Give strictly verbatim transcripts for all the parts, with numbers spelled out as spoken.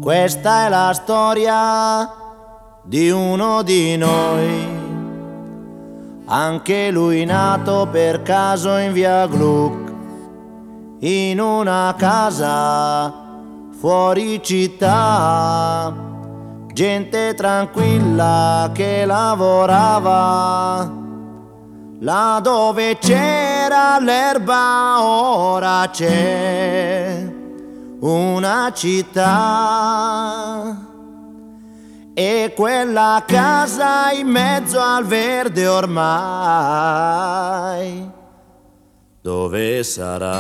Questa è la storia di uno di noi, anche lui nato per caso in via Gluck, in una casa fuori città, gente tranquilla che lavorava, là dove c'era l'erba ora c'è una città. E quella casa in mezzo al verde ormai, dove sarà?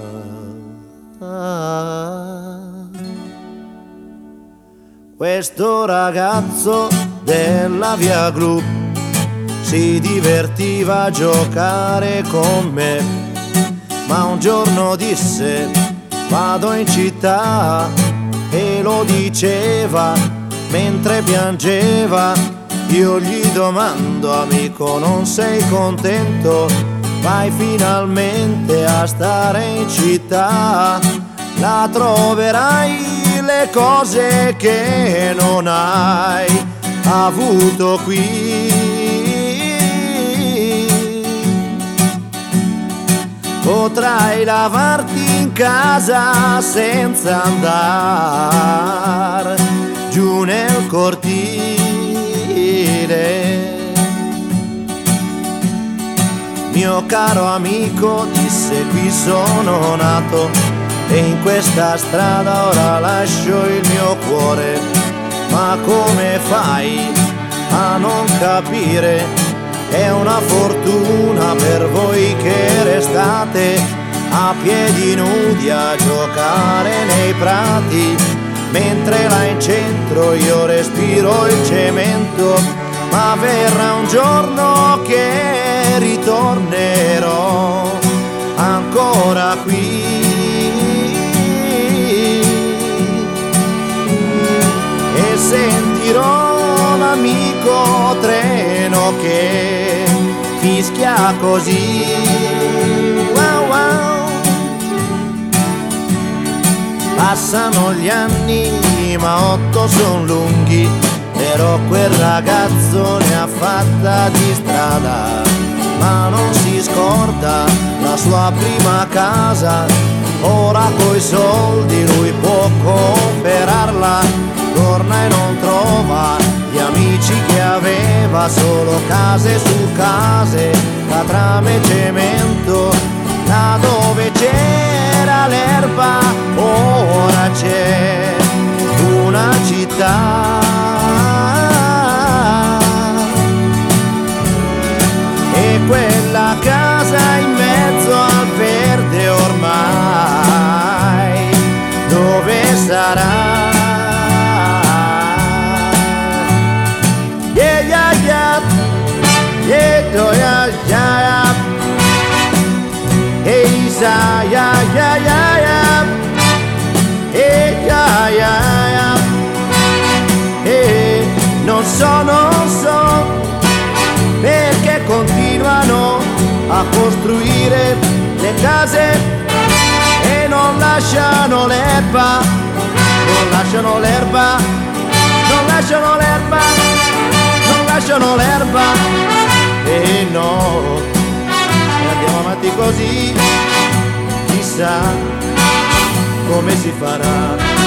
Questo ragazzo della via Gluck si divertiva a giocare con me, ma un giorno disse: vado in città, e lo diceva mentre piangeva. Io gli domando: amico, non sei contento? Vai finalmente a stare in città, là troverai le cose che non hai avuto qui. Potrai lavarti in casa senza andare giù nel cortile. Mio caro amico, disse, qui sono nato e in questa strada ora lascio il mio cuore. Ma come fai a non capire? È una fortuna per voi che restate a piedi nudi a giocare nei prati, mentre là in centro io respiro il cemento. Ma verrà un giorno che ritornerò ancora qui, e sentirò l'amico treno che fischia così. Wow, wow. Passano gli anni ma otto son lunghi, però quel ragazzo ne ha fatta di strada, ma non si scorda la sua prima casa. Ora coi soldi lui può comprarla, torna e non trova gli amici che aveva, solo case su case, catrame e cemento. Là dove c'era l'erba ora c'è una città. E quella casa in mezzo al verde ormai, dove sarà? Yeah, yeah, yeah, yeah, oh, yeah, yeah, hey, sa, yeah, yeah, yeah, yeah, hey, yeah, yeah, yeah, hey, non so, non so perché continuano a costruire le case e non lasciano l'erba, non lasciano l'erba, non lasciano l'erba, non lasciano l'erba. E no, e andiamo avanti così, chissà come si farà.